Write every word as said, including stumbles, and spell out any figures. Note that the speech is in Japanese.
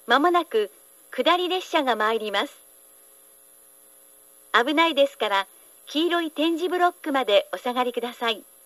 まもなく下り列車が参ります。危ないですから、黄色い点字ブロックまでお下がりください。